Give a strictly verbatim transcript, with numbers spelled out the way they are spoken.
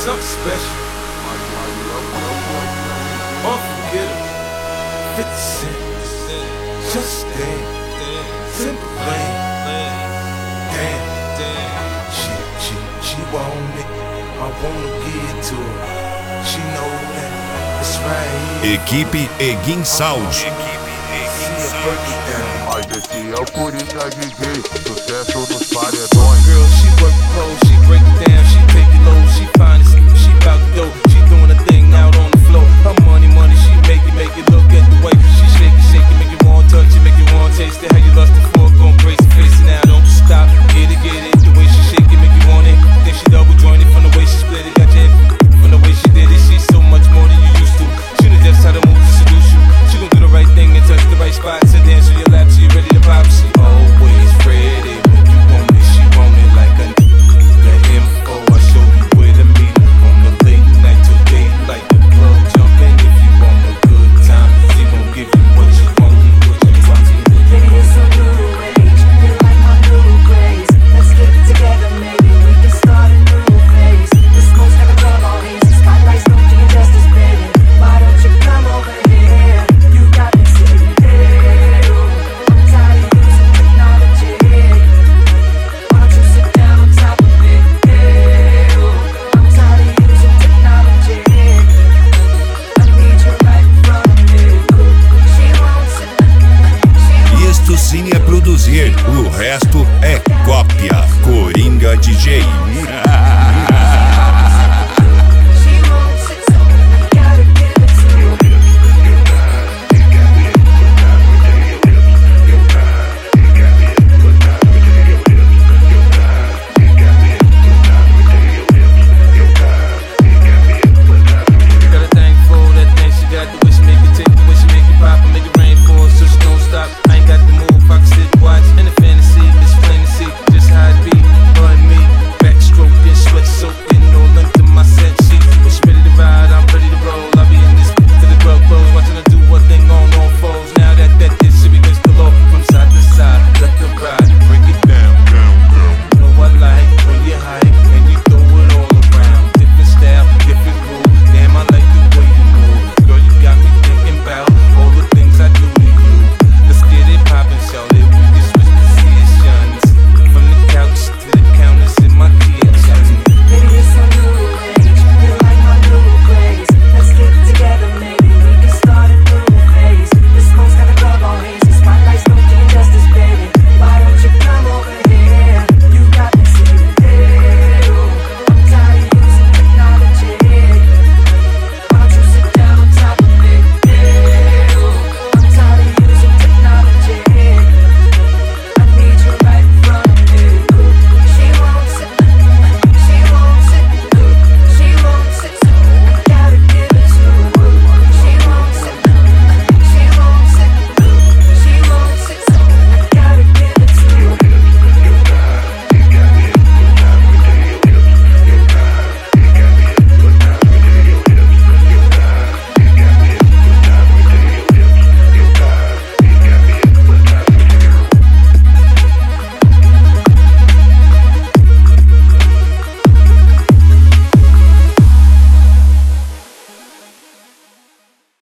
something special, unforgettable. fifty cent, just dance, simple lane. Damn, she, she, she want it, I wanna give it to her. She know that it's right here. Equipe Eguin Sound. Mas esse é o Coringa D J, sucesso nos paredões. Girl, she work close.